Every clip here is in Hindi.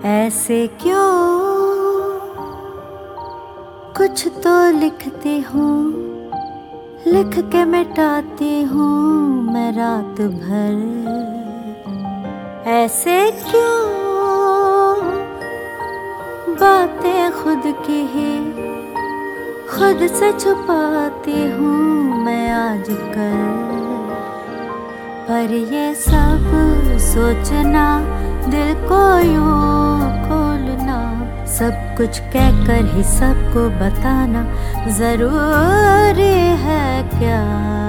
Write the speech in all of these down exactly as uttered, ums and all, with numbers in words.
ऐसे क्यों कुछ तो लिखती हूँ, लिख के मिटाती हूँ मैं रात भर। ऐसे क्यों बातें खुद की ही खुद से छुपाती हूँ मैं आजकल। पर ये सब सोचना, दिल को यूं खोलना, सब कुछ कहकर ही सबको बताना जरूरी है क्या?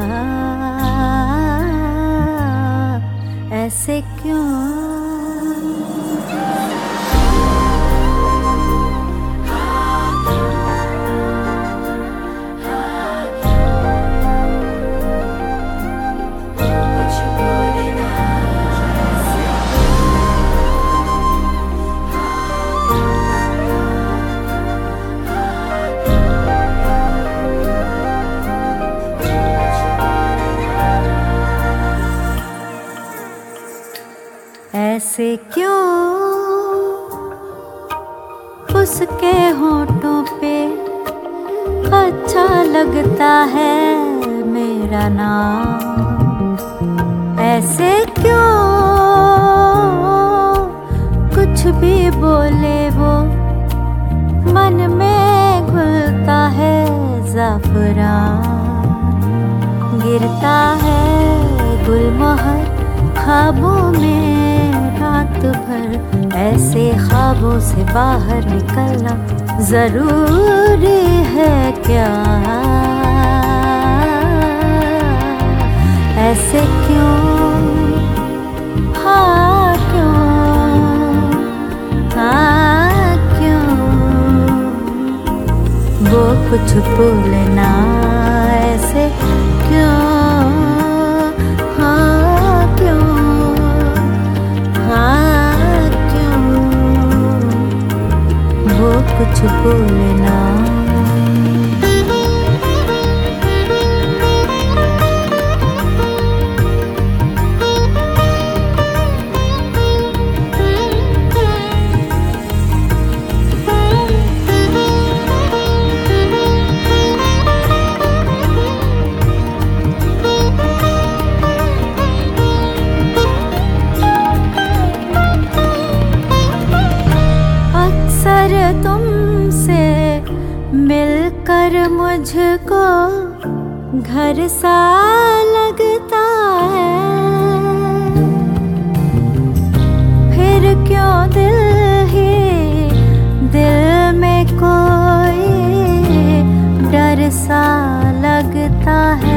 ऐसे क्यों? ऐसे क्यों उसके होठों पे अच्छा लगता है मेरा नाम? ऐसे क्यों कुछ भी बोले वो मन में घुलता है ज़ाफ़रान। गिरता है गुलमोहर ख्वाबों में रात भर, ऐसे ख्वाबों से बाहर निकलना जरूरी है क्या? ऐसे क्यों? हाँ क्यों? हाँ क्यों? वो कुछ भूलना ऐसे क्यों? कुछ बोलना। अक्सर तुमसे मिलकर मुझको घर सा लगता है, फिर क्यों दिल ही दिल में कोई डर सा लगता है।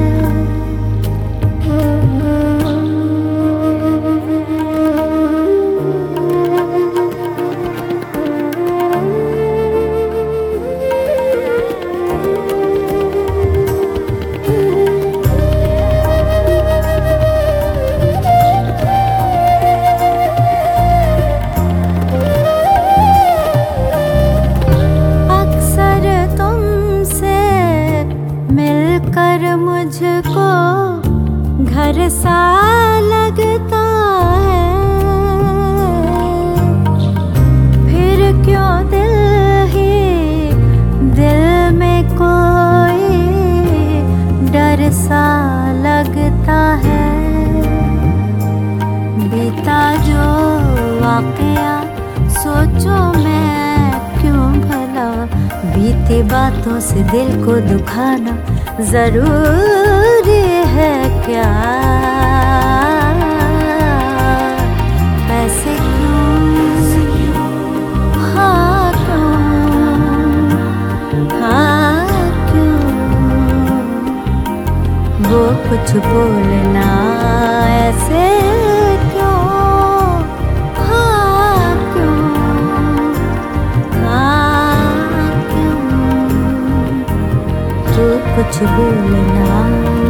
कर मुझको घर सा लगता है, फिर क्यों दिल ही दिल में कोई डर सा लगता है। बीता जो वाकया सोचो मैं क्यों भला, बीती बातों से दिल को दुखाना जरूरी है क्या? ऐसे क्यों? हाँ क्यों? हाँ क्यों? वो कुछ बोलना ऐसे क्यों? हाँ क्यों? हाँ क्यों? तू कुछ बोलना।